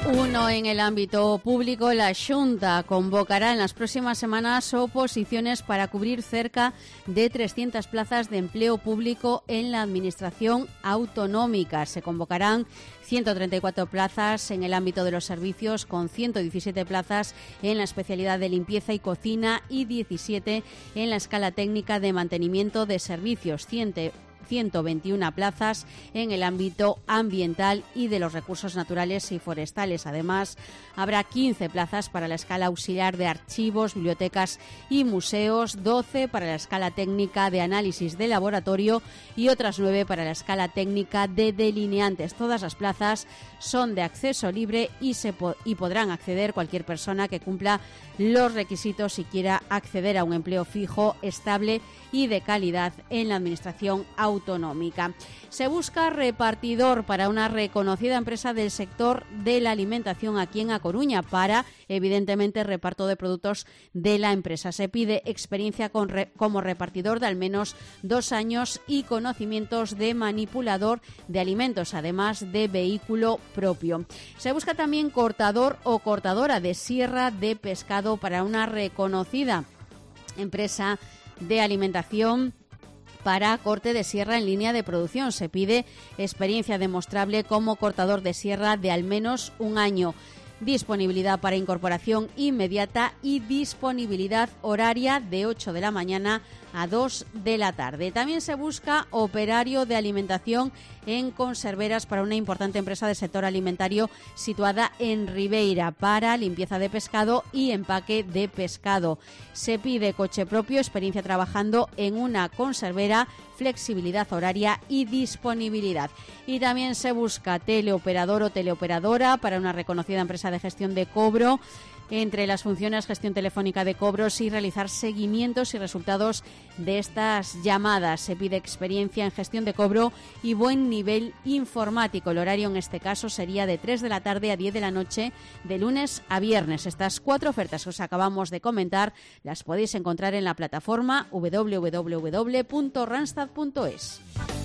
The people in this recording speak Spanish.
Uno en el ámbito público, la Xunta convocará en las próximas semanas oposiciones para cubrir cerca de 300 plazas de empleo público en la administración autonómica. Se convocarán 134 plazas en el ámbito de los servicios, con 117 plazas en la especialidad de limpieza y cocina y 17 en la escala técnica de mantenimiento de servicios, 121 plazas en el ámbito ambiental y de los recursos naturales y forestales. Además, habrá 15 plazas para la escala auxiliar de archivos, bibliotecas y museos, 12 para la escala técnica de análisis de laboratorio y otras 9 para la escala técnica de delineantes. Todas las plazas son de acceso libre y podrán acceder cualquier persona que cumpla los requisitos y quiera acceder a un empleo fijo, estable y de calidad en la administración autonómica. Se busca repartidor para una reconocida empresa del sector de la alimentación aquí en A Coruña para, evidentemente, reparto de productos de la empresa. Se pide experiencia como repartidor de al menos 2 años y conocimientos de manipulador de alimentos, además de vehículo propio. Se busca también cortador o cortadora de sierra de pescado para una reconocida empresa de alimentación para corte de sierra en línea de producción. Se pide experiencia demostrable como cortador de sierra de al menos 1 año. Disponibilidad para incorporación inmediata y disponibilidad horaria de 8 de la mañana a 2 de la tarde. También se busca operario de alimentación en conserveras para una importante empresa del sector alimentario situada en Ribeira para limpieza de pescado y empaque de pescado. Se pide coche propio, experiencia trabajando en una conservera, flexibilidad horaria y disponibilidad. Y también se busca teleoperador o teleoperadora para una reconocida empresa de gestión de cobro. Entre las funciones, gestión telefónica de cobros y realizar seguimientos y resultados de estas llamadas. Se pide experiencia en gestión de cobro y buen nivel informático. El horario en este caso sería de 3 de la tarde a 10 de la noche, de lunes a viernes. Estas 4 ofertas que os acabamos de comentar las podéis encontrar en la plataforma www.randstad.es.